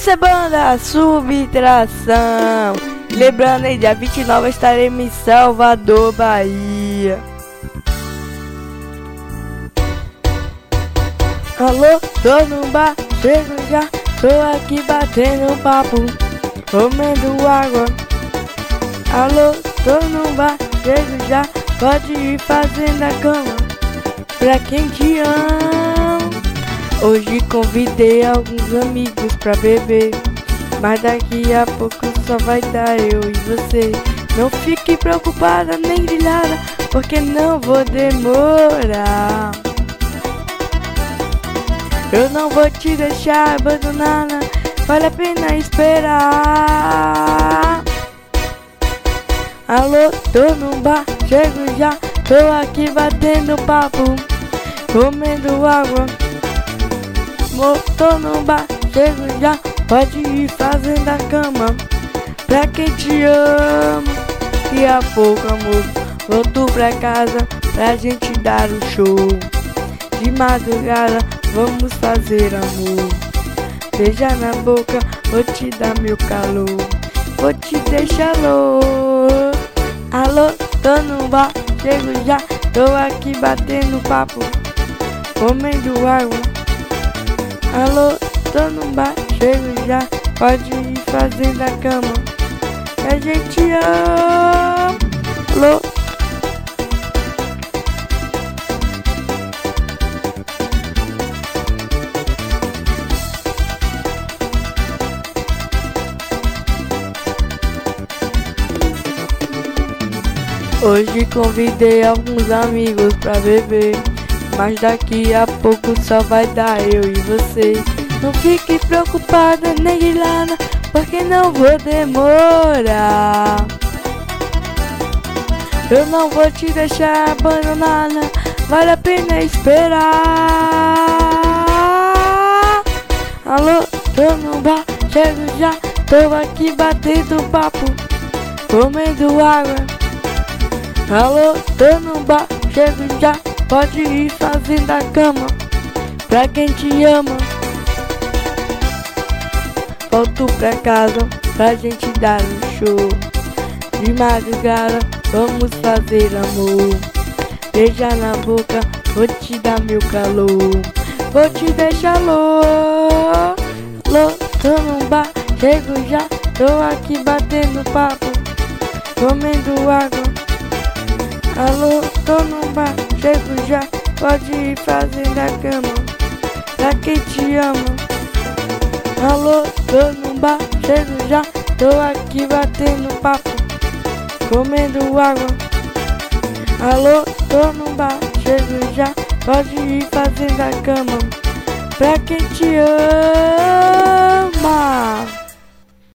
Isso é banda Subtração. Lembrando aí, dia 29 estaremos em Salvador, Bahia. Alô, tô no bar, chego já. Tô aqui batendo papo, comendo água. Alô, tô no bar, chego já. Pode ir fazendo a cama pra quem te ama. Hoje convidei alguns amigos pra beber, mas daqui a pouco só vai dar eu e você. Não fique preocupada nem grilhada, porque não vou demorar. Eu não vou te deixar abandonada, vale a pena esperar. Alô, tô no bar, chego já. Tô aqui batendo papo, comendo água. Tô no bar, chego já. Pode ir fazendo a cama pra quem te ama. Daqui a pouco, amor, volto pra casa pra gente dar um show. De madrugada vamos fazer amor. Beija na boca, vou te dar meu calor. Vou te deixar louco. Alô, tô no bar, chego já. Tô aqui batendo papo, comendo água. Alô, tô no bar, chego já. Pode ir fazendo a cama que a gente ama. Alô. Hoje convidei alguns amigos pra beber, mas daqui a pouco só vai dar eu e você. Não fique preocupada nem grilhada, porque não vou demorar. Eu não vou te deixar abandonada, vale a pena esperar. Alô, tô no bar, chego já. Tô aqui batendo papo, comendo água. Alô, tô no bar, chego já. Pode ir fazendo a cama pra quem te ama. Volto pra casa pra gente dar um show. De madrugada vamos fazer amor. Beija na boca, vou te dar meu calor. Vou te deixar louco. Tô no bar, chego já. Tô aqui batendo papo, comendo água. Alô, tô no bar, chego já. Pode ir fazendo a cama pra quem te ama. Alô, tô no bar, chego já. Tô aqui batendo papo, comendo água. Alô, tô no bar, chego já. Pode ir fazendo a cama pra quem te ama.